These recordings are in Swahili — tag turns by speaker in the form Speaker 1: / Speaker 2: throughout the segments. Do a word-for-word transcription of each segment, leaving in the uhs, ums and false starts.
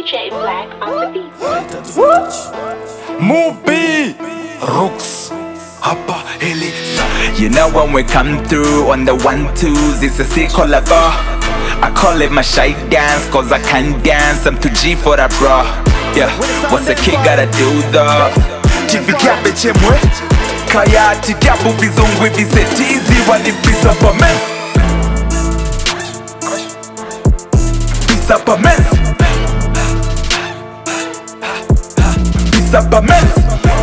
Speaker 1: D J Black on the beat.
Speaker 2: Mubi Rooks Hapa Elisa. You know when we come through on the one twos, it's a sickle level. I call it my shy dance, cause I can dance. I'm too G for that bro. Yeah, what's a kid gotta do though? Tifikia bechemwe Kaya titiabu vizongwe visetizi walipisa pa mens. Pisa pa mens. Pisa pa mens.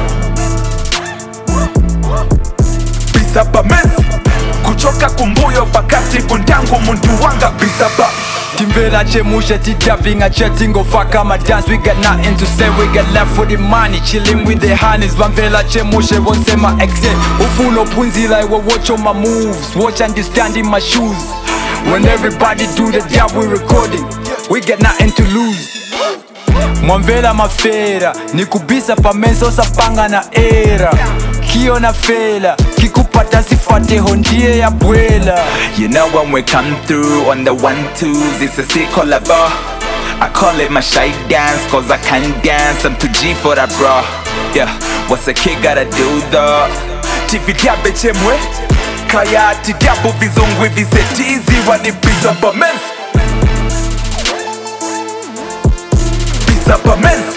Speaker 2: Pisa pa mens. Kuchoka kumbuyo pakati kuntangu muntu wanga pisa pa.
Speaker 3: Timvera chemusha titavinga chatting fuck my dance. We got nothing to say, we got left for the money. Chilling with the honeys. Vamvela chemusha won't say my exit. Ufuno punzila iwe watch on my moves. Watch understanding my shoes. When everybody do the job we recording, we got nothing to lose. Mwamvela mafera nikubisa pa menso sapanga na era. Kio na fela kikupata sifate hondie ya bwela.
Speaker 2: You know when we come through on the one twos, it's a sickle level. I call it my shy dance, cause I can dance. I'm too G for that bro. Yeah, what's a kid gotta do though? Tifitia bechemwe Kaya titiabu vizongwe visetizi walipisa pa mens. Pisa pa mens.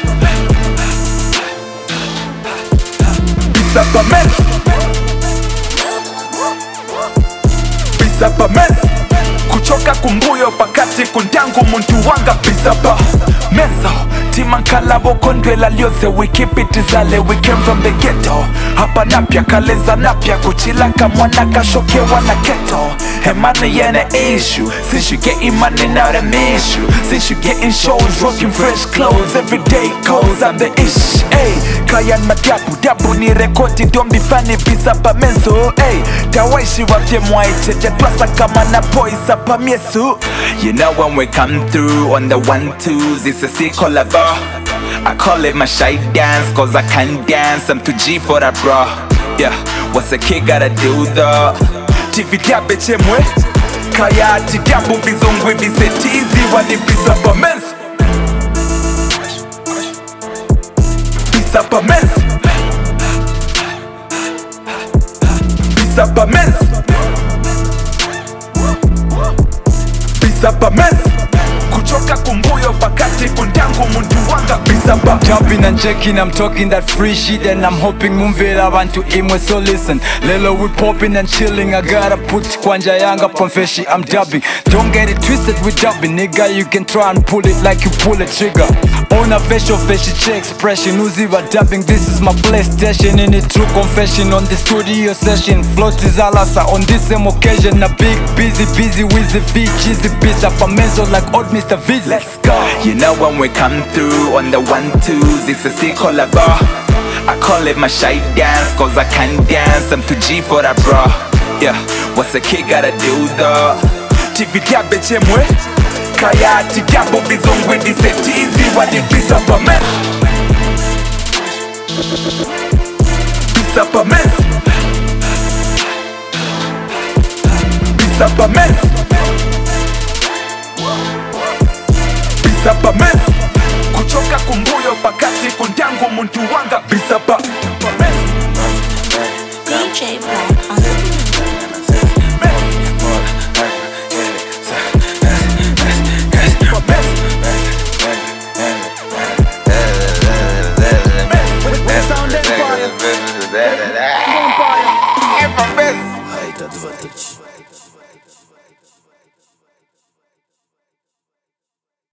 Speaker 2: Pisa pa mens. Pisa pa mens. Kuchoka kumbuyo pakati kuntangu muntu wanga pisa pa menso. Timankala wokondwela lyoze we keep it izale. We came from the ghetto. Hapa napya kaleza napya kuchilaka mwana kashokewa na keto. Hey money yene issue. Since you getting money now the issue. Since you getting shows rocking fresh clothes everyday clothes I'm the ish. Hey, Kayan madabu dabu ni rekodi don't be funny bisa pa menso. Hey, tawaishi wafye mwaite jatwasa kama na poisa pa miesu. You know when we come through on the one twos, it's a sickle level. I call it my shy dance, cause I can dance. I'm too G for that bro. Yeah, what's a kid gotta do though? Tifitia bechemwe Kaya titiabu vizongwe visetizi walipisa pa mens. Pisa pa mens. Pisa pa mens. Pisa pa mens. Kuchoka kumbuyo pakati kuntangu muntu wanga pisa pa.
Speaker 3: Jumping and checking, I'm talking that free shit. And I'm hoping mumvela want to imwe. So listen, lelo we popping and chilling. I gotta put kwanja yanga pamfeshi, I'm dubbing. Don't get it twisted with dubbing, nigga. You can try and pull it like you pull a trigger. On a facial facial check expression, uziva dubbing. This is my PlayStation. In a true confession on the studio session. Float is alasa on this same occasion. A big busy busy with the V cheesy pizza for menso like old Mister Vizzy.
Speaker 2: Let's go. You know when we come through on the one twos, it's a sickle level. I call it my shy dance, cause I can dance. I'm too G for that bro. Yeah, what's a kid gotta do though? Tifitia bechemwe Kaya titiabu vizongwe visetizi walipisa pa mens. Pisa pa mens. Pisa pa mens. Pisa pa mens. Kuchoka kumbuyo pakati kuntangu muntu wanga pisa pa mens.
Speaker 1: D J Black on the beat.
Speaker 2: Sound Empire. Empire.
Speaker 4: Hajde, dwa tyć.